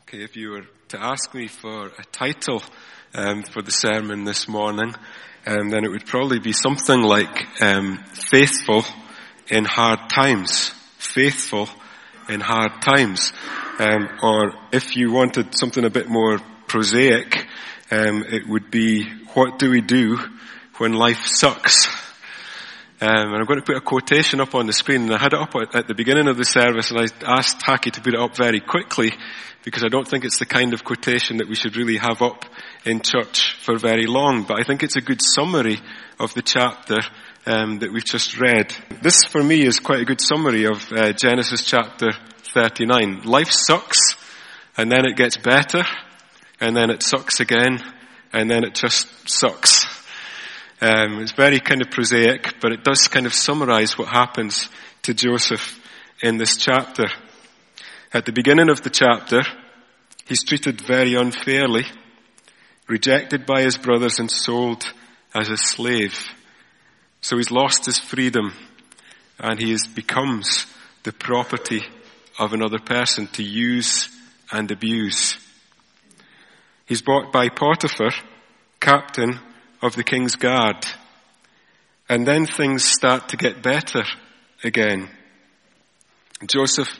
Okay, if you were to ask me for a title for the sermon this morning, then it would probably be something like Faithful in Hard Times. Faithful in Hard Times. Or if you wanted something a bit more prosaic, it would be, What do we do when life sucks? And I'm going to put a quotation up on the screen, and I had it up at the beginning of the service, and I asked Taki to put it up very quickly, because I don't think it's the kind of quotation that we should really have up in church for very long, but I think it's a good summary of the chapter that we've just read. This, for me, is quite a good summary of Genesis chapter 39. Life sucks, and then it gets better, and then it sucks again, and then it just sucks. It's very kind of prosaic, but it does kind of summarize what happens to Joseph in this chapter. At the beginning of the chapter, he's treated very unfairly, rejected by his brothers and sold as a slave. So he's lost his freedom, and he becomes the property of another person to use and abuse. He's bought by Potiphar, captain of the king's guard. And then things start to get better again. Joseph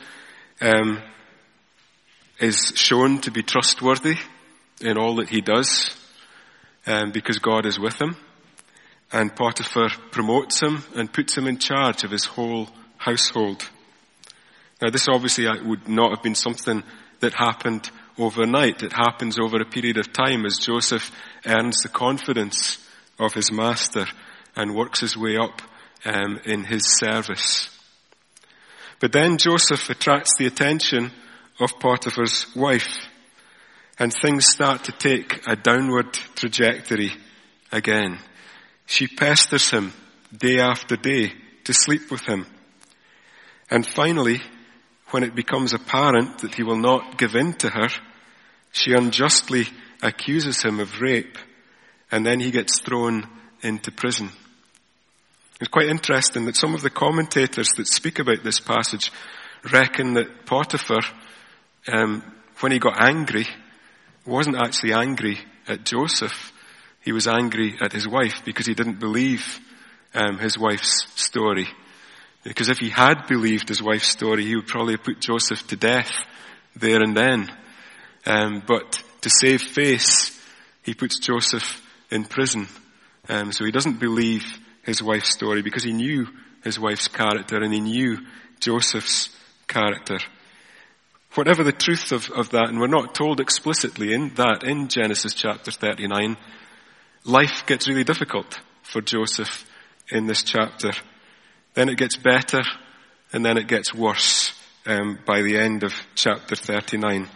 is shown to be trustworthy in all that he does, because God is with him. And Potiphar promotes him and puts him in charge of his whole household. Now, this obviously would not have been something that happened overnight. It happens over a period of time as Joseph earns the confidence of his master and works his way up in his service. But then Joseph attracts the attention of Potiphar's wife, and things start to take a downward trajectory again. She pesters him day after day to sleep with him. And finally, when it becomes apparent that he will not give in to her, she unjustly accuses him of rape, and then he gets thrown into prison. It's quite interesting that some of the commentators that speak about this passage reckon that Potiphar, when he got angry, wasn't actually angry at Joseph. He was angry at his wife because he didn't believe his wife's story. Because if he had believed his wife's story, he would probably have put Joseph to death there and then. But to save face, he puts Joseph in prison. So he doesn't believe his wife's story because he knew his wife's character and he knew Joseph's character. Whatever the truth of that, and we're not told explicitly in Genesis chapter 39, life gets really difficult for Joseph in this chapter. Then it gets better, and then it gets worse by the end of chapter 39.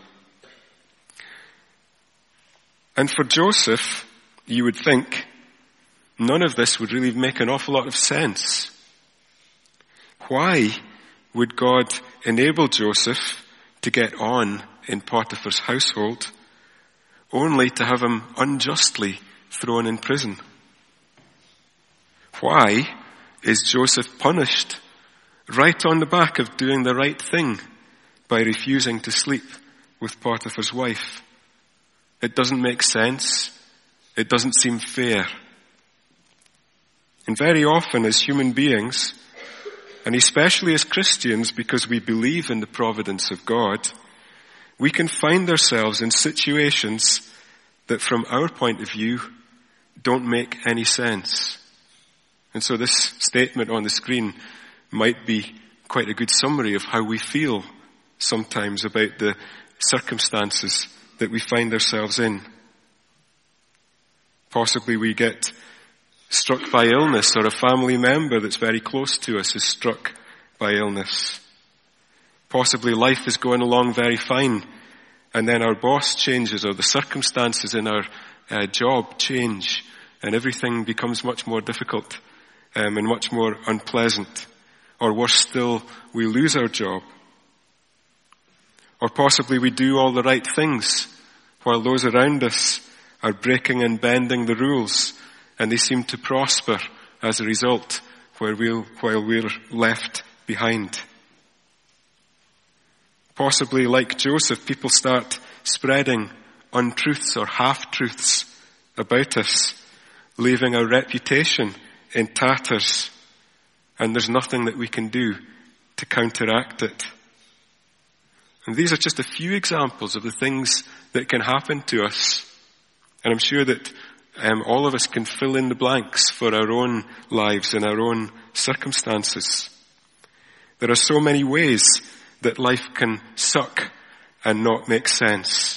And for Joseph, you would think none of this would really make an awful lot of sense. Why would God enable Joseph to get on in Potiphar's household, only to have him unjustly thrown in prison? Why is Joseph punished right on the back of doing the right thing by refusing to sleep with Potiphar's wife? It doesn't make sense. It doesn't seem fair. And very often as human beings, and especially as Christians, because we believe in the providence of God, we can find ourselves in situations that from our point of view don't make any sense. And so this statement on the screen might be quite a good summary of how we feel sometimes about the circumstances that we find ourselves in. Possibly we get struck by illness, or a family member that's very close to us is struck by illness. Possibly life is going along very fine, and then our boss changes, or the circumstances in our job change, and everything becomes much more difficult and much more unpleasant. Or worse still, we lose our job. Or possibly we do all the right things while those around us are breaking and bending the rules, and they seem to prosper as a result while we're left behind. Possibly, like Joseph, people start spreading untruths or half-truths about us, leaving our reputation in tatters, and there's nothing that we can do to counteract it. And these are just a few examples of the things that can happen to us. And I'm sure that all of us can fill in the blanks for our own lives and our own circumstances. There are so many ways that life can suck and not make sense.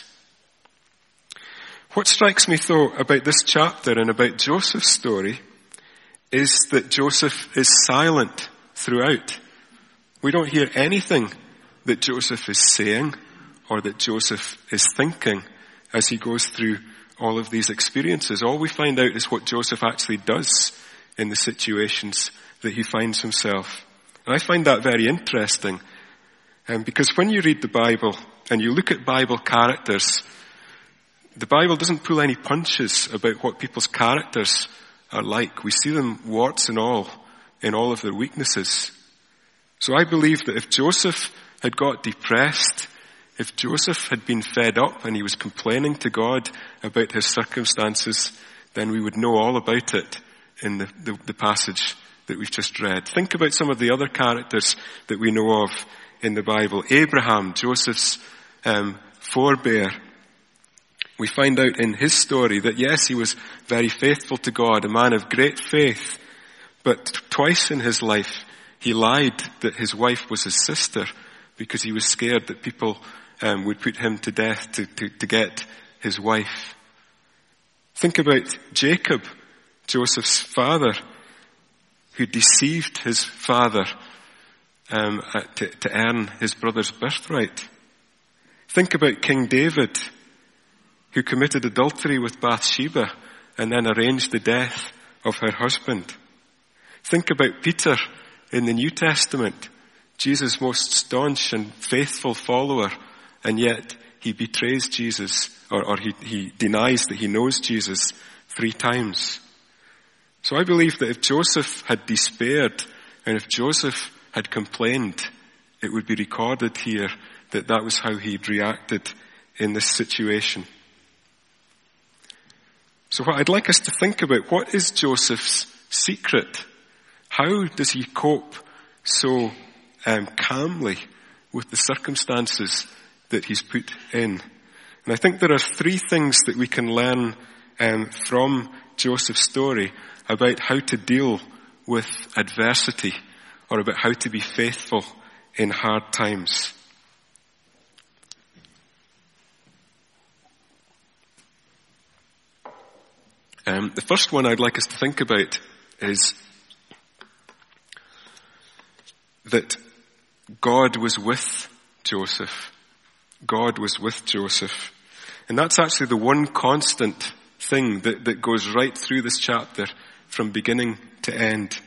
What strikes me, though, about this chapter and about Joseph's story is that Joseph is silent throughout. We don't hear anything that Joseph is saying or that Joseph is thinking as he goes through all of these experiences. All we find out is what Joseph actually does in the situations that he finds himself. And I find that very interesting, because when you read the Bible and you look at Bible characters, the Bible doesn't pull any punches about what people's characters are like. We see them warts and all in all of their weaknesses. So I believe that if Joseph had got depressed, if Joseph had been fed up and he was complaining to God about his circumstances, then we would know all about it in the passage that we've just read. Think about some of the other characters that we know of in the Bible. Abraham, Joseph's forebear. We find out in his story that yes, he was very faithful to God, a man of great faith, but twice in his life he lied that his wife was his sister because he was scared that people would put him to death to get his wife. Think about Jacob, Joseph's father, who deceived his father to earn his brother's birthright. Think about King David, who committed adultery with Bathsheba and then arranged the death of her husband. Think about Peter in the New Testament, Jesus' most staunch and faithful follower, and yet he betrays Jesus, or he denies that he knows Jesus 3 times. So I believe that if Joseph had despaired and if Joseph had complained, it would be recorded here that that was how he'd reacted in this situation. So what I'd like us to think about, what is Joseph's secret? How does he cope so calmly with the circumstances that he's put in? And I think there are 3 things that we can learn from Joseph's story about how to deal with adversity or about how to be faithful in hard times. The first one I'd like us to think about is that God was with Joseph. God was with Joseph. And that's actually the one constant thing that goes right through this chapter from beginning to end.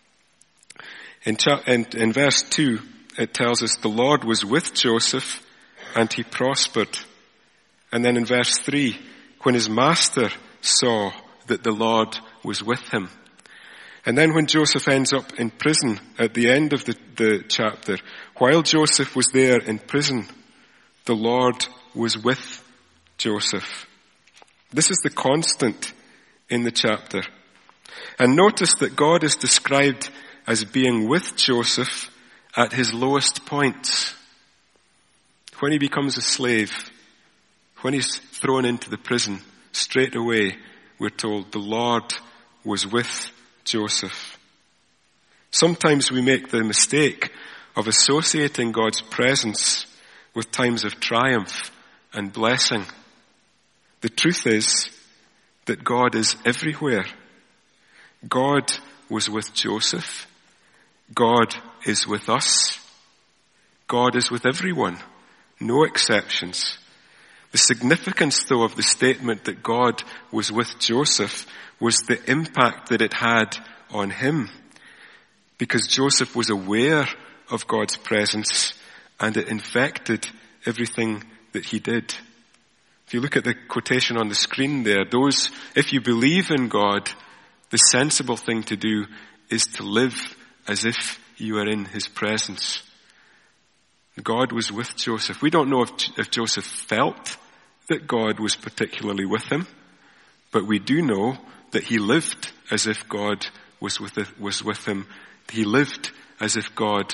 In verse 2, it tells us the Lord was with Joseph and he prospered. And then in verse 3, when his master saw that the Lord was with him. And then when Joseph ends up in prison at the end of the chapter, while Joseph was there in prison, the Lord was with Joseph. This is the constant in the chapter. And notice that God is described as being with Joseph at his lowest points. When he becomes a slave, when he's thrown into the prison, straight away we're told the Lord was with Joseph. Sometimes we make the mistake of associating God's presence with times of triumph and blessing. The truth is that God is everywhere. God was with Joseph. God is with us. God is with everyone. No exceptions. The significance, though, of the statement that God was with Joseph was the impact that it had on him. Because Joseph was aware of God's presence and it infected everything that he did. If you look at the quotation on the screen there, if you believe in God, the sensible thing to do is to live as if you are in his presence. God was with Joseph. We don't know if Joseph felt that God was particularly with him, but we do know that he lived as if God was with him. He lived as if God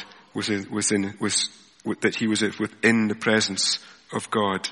that he was within the presence of God.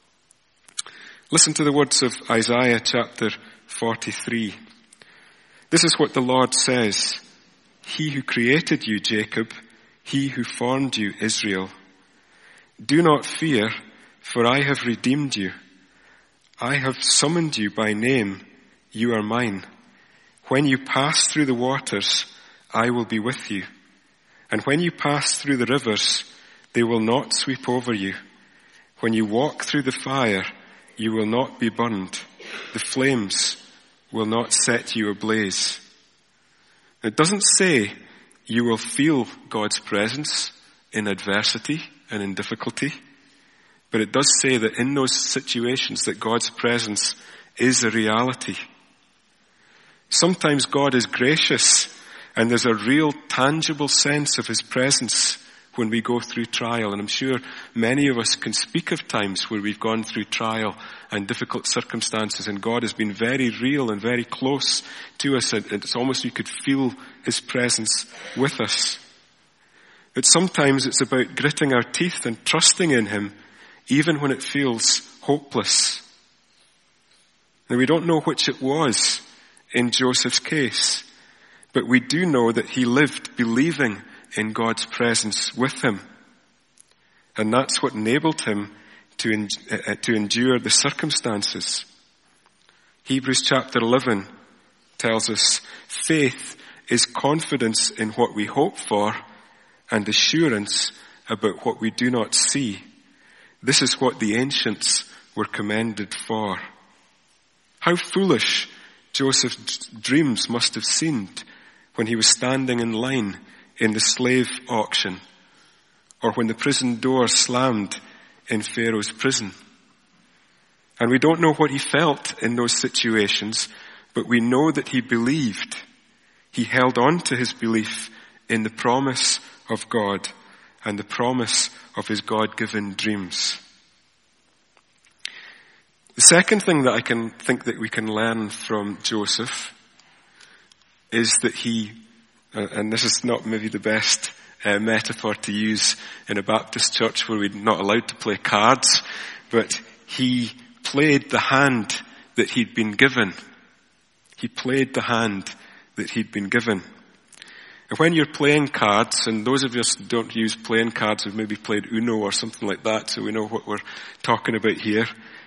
Listen to the words of Isaiah chapter 43. This is what the Lord says. He who created you, Jacob, he who formed you, Israel. Do not fear, for I have redeemed you. I have summoned you by name. You are mine. When you pass through the waters, I will be with you. And when you pass through the rivers, they will not sweep over you. When you walk through the fire, you will not be burned. The flames will not set you ablaze. It doesn't say you will feel God's presence in adversity and in difficulty, but it does say that in those situations that God's presence is a reality. Sometimes God is gracious and there's a real tangible sense of his presence when we go through trial. And I'm sure many of us can speak of times where we've gone through trial and difficult circumstances and God has been very real and very close to us. And it's almost you could feel his presence with us. But sometimes it's about gritting our teeth and trusting in him even when it feels hopeless. Now we don't know which it was in Joseph's case, but we do know that he lived believing in God's presence with him. And that's what enabled him to endure the circumstances. Hebrews chapter 11 tells us, faith is confidence in what we hope for and assurance about what we do not see. This is what the ancients were commended for. How foolish Joseph's dreams must have seemed when he was standing in line in the slave auction, or when the prison door slammed in Pharaoh's prison. And we don't know what he felt in those situations, but we know that he believed. He held on to his belief in the promise of God and the promise of his God-given dreams. The second thing that I can think that we can learn from Joseph is that he, and this is not maybe the best metaphor to use in a Baptist church where we're not allowed to play cards, but he played the hand that he'd been given. He played the hand that he'd been given. And when you're playing cards, and those of us who don't use playing cards have maybe played Uno or something like that, so we know what we're talking about here.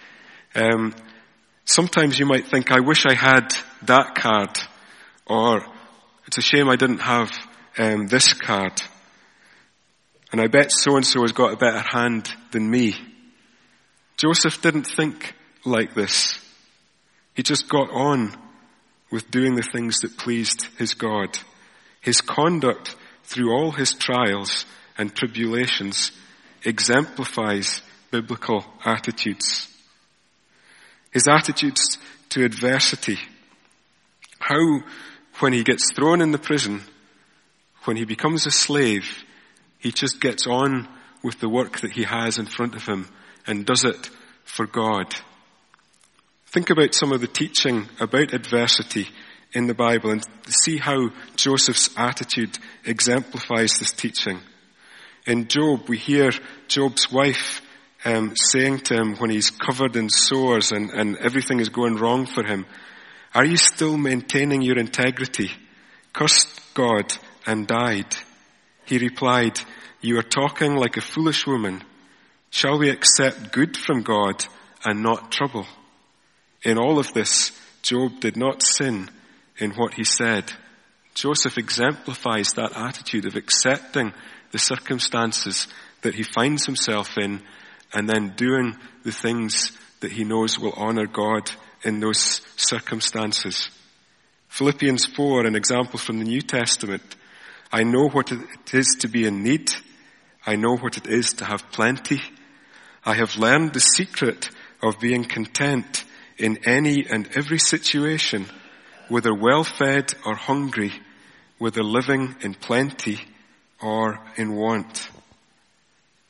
Sometimes you might think, I wish I had that card, or it's a shame I didn't have this card. And I bet so-and-so has got a better hand than me. Joseph didn't think like this. He just got on with doing the things that pleased his God. His conduct through all his trials and tribulations exemplifies biblical attitudes. His attitudes to adversity. How, when he gets thrown in the prison, when he becomes a slave, he just gets on with the work that he has in front of him and does it for God. Think about some of the teaching about adversity in the Bible and see how Joseph's attitude exemplifies this teaching. In Job, we hear Job's wife saying to him when he's covered in sores and everything is going wrong for him, "Are you still maintaining your integrity? Cursed God and died." He replied, "You are talking like a foolish woman. Shall we accept good from God and not trouble?" In all of this, Job did not sin in what he said. Joseph exemplifies that attitude of accepting the circumstances that he finds himself in and then doing the things that he knows will honor God in those circumstances. Philippians 4, an example from the New Testament. I know what it is to be in need. I know what it is to have plenty. I have learned the secret of being content in any and every situation, whether well-fed or hungry, whether living in plenty or in want.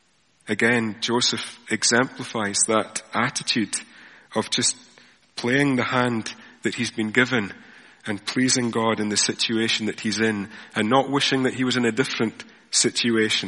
Again, Joseph exemplifies that attitude of just playing the hand that he's been given and pleasing God in the situation that he's in and not wishing that he was in a different situation.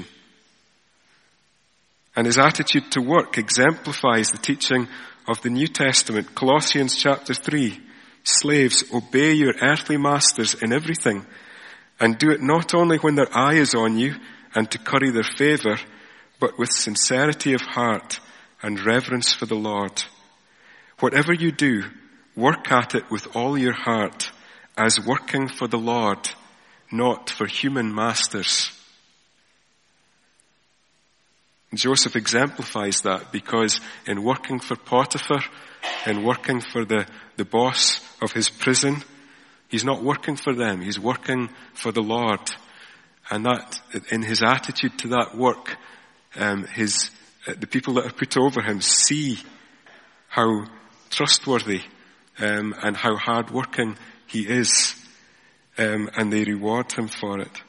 And his attitude to work exemplifies the teaching of the New Testament. Colossians chapter 3, slaves, obey your earthly masters in everything, and do it not only when their eye is on you and to curry their favor, but with sincerity of heart and reverence for the Lord. Whatever you do, work at it with all your heart, as working for the Lord, not for human masters. Joseph exemplifies that because in working for Potiphar, in working for the boss of his prison, he's not working for them, he's working for the Lord. And that, in his attitude to that work, the people that are put over him see how trustworthy and how hard-working he is, and they reward him for it.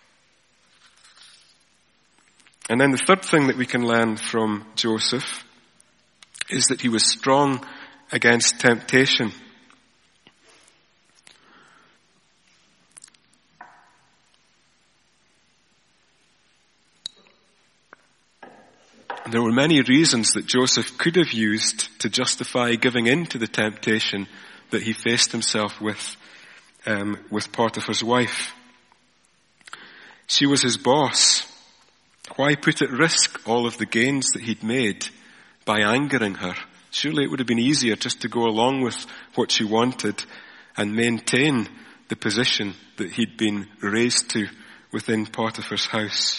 And then the third thing that we can learn from Joseph is that he was strong against temptation. There were many reasons that Joseph could have used to justify giving in to the temptation that he faced himself with Potiphar's wife. She was his boss. Why put at risk all of the gains that he'd made by angering her? Surely it would have been easier just to go along with what she wanted and maintain the position that he'd been raised to within Potiphar's house.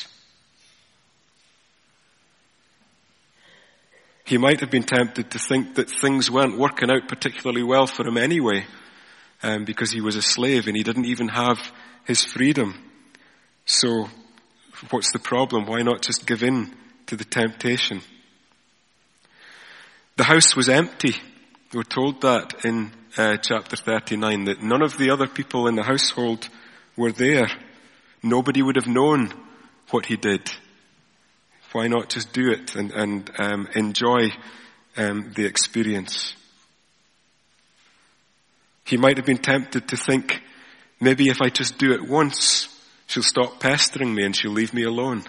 He might have been tempted to think that things weren't working out particularly well for him anyway, because he was a slave and he didn't even have his freedom. So what's the problem? Why not just give in to the temptation? The house was empty. We're told that in chapter 39, that none of the other people in the household were there. Nobody would have known what he did. Why not just do it and enjoy the experience? He might have been tempted to think, maybe if I just do it once, she'll stop pestering me and she'll leave me alone.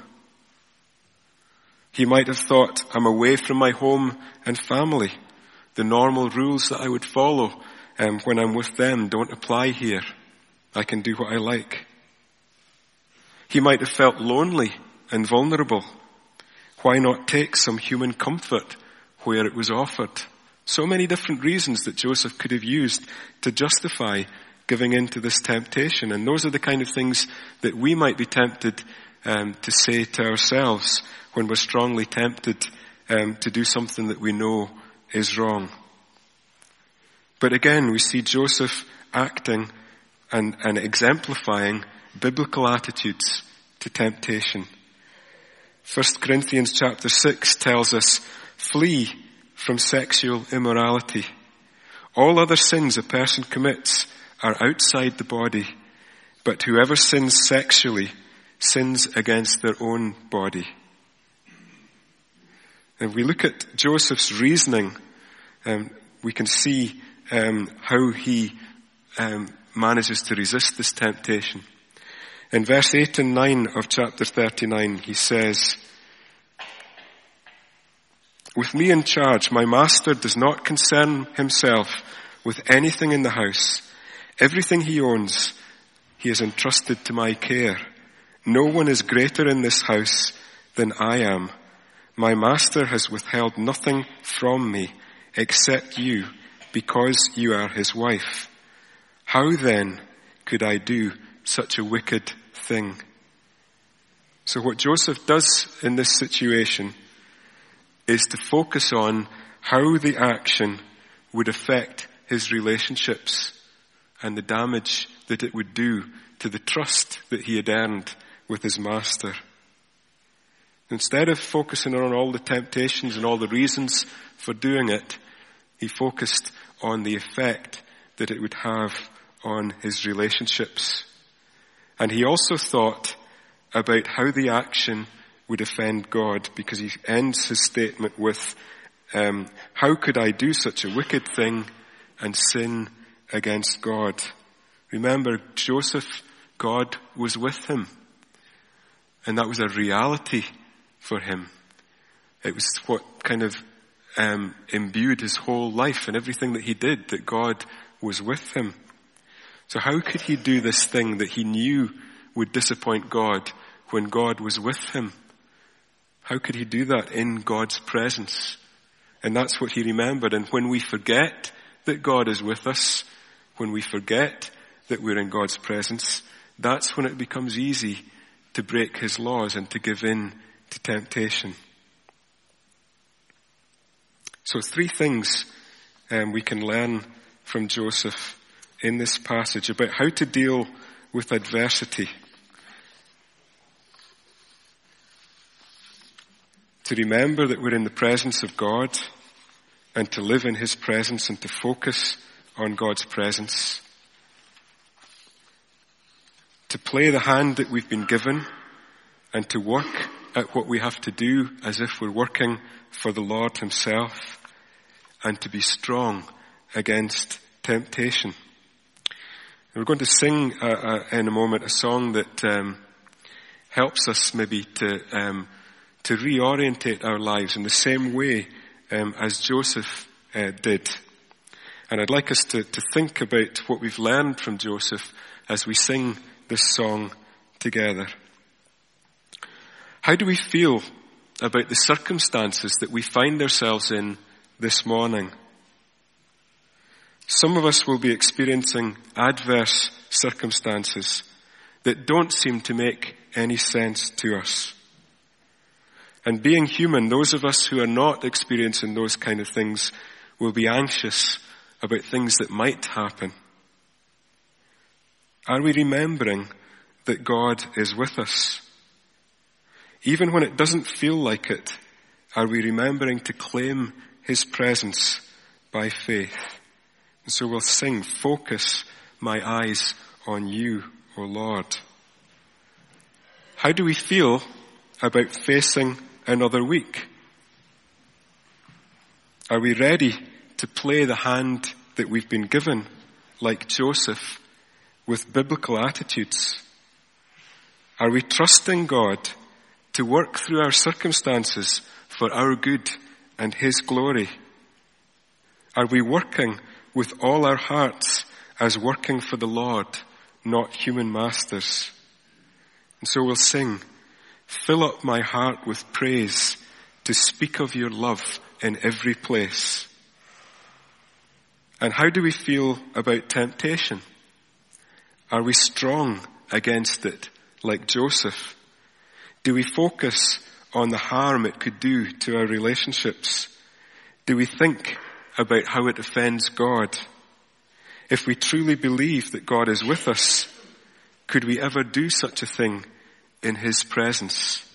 He might have thought, I'm away from my home and family. The normal rules that I would follow when I'm with them don't apply here. I can do what I like. He might have felt lonely and vulnerable. Why not take some human comfort where it was offered? So many different reasons that Joseph could have used to justify giving in to this temptation. And those are the kind of things that we might be tempted to say to ourselves when we're strongly tempted to do something that we know is wrong. But again, we see Joseph acting and exemplifying biblical attitudes to temptation. 1 Corinthians chapter 6 tells us, flee from sexual immorality. All other sins a person commits are outside the body, but whoever sins sexually sins against their own body. If we look at Joseph's reasoning, we can see how he manages to resist this temptation. In verse 8 and 9 of chapter 39, he says, with me in charge, my master does not concern himself with anything in the house. Everything he owns, he has entrusted to my care. No one is greater in this house than I am. My master has withheld nothing from me except you, because you are his wife. How then could I do such a wicked thing? So what Joseph does in this situation is to focus on how the action would affect his relationships and the damage that it would do to the trust that he had earned with his master. Instead of focusing on all the temptations and all the reasons for doing it, he focused on the effect that it would have on his relationships. And he also thought about how the action would offend God, because he ends his statement with, how could I do such a wicked thing and sin against God? Remember, Joseph, God was with him. And that was a reality for him. It was what kind of imbued his whole life and everything that he did, that God was with him. So how could he do this thing that he knew would disappoint God when God was with him? How could he do that in God's presence? And that's what he remembered. And when we forget that God is with us, when we forget that we're in God's presence, that's when it becomes easy to break his laws and to give in to temptation. So 3 things we can learn from Joseph in this passage about how to deal with adversity. To remember that we're in the presence of God, and to live in his presence and to focus on God's presence. To play the hand that we've been given and to work at what we have to do as if we're working for the Lord himself, and to be strong against temptation. We're going to sing in a moment a song that helps us maybe to reorientate our lives in the same way as Joseph did. And I'd like us to think about what we've learned from Joseph as we sing this song together. How do we feel about the circumstances that we find ourselves in this morning? Some of us will be experiencing adverse circumstances that don't seem to make any sense to us. And being human, those of us who are not experiencing those kind of things will be anxious about things that might happen. Are we remembering that God is with us? Even when it doesn't feel like it, are we remembering to claim his presence by faith? And so we'll sing, "Focus my eyes on you, O Lord." How do we feel about facing another week? Are we ready to play the hand that we've been given, like Joseph, with biblical attitudes? Are we trusting God to work through our circumstances for our good and his glory? Are we working with all our hearts as working for the Lord, not human masters? And so we'll sing, "Fill up my heart with praise to speak of your love in every place." And how do we feel about temptation? Are we strong against it like Joseph? Do we focus on the harm it could do to our relationships? Do we think about how it offends God? If we truly believe that God is with us, could we ever do such a thing in his presence?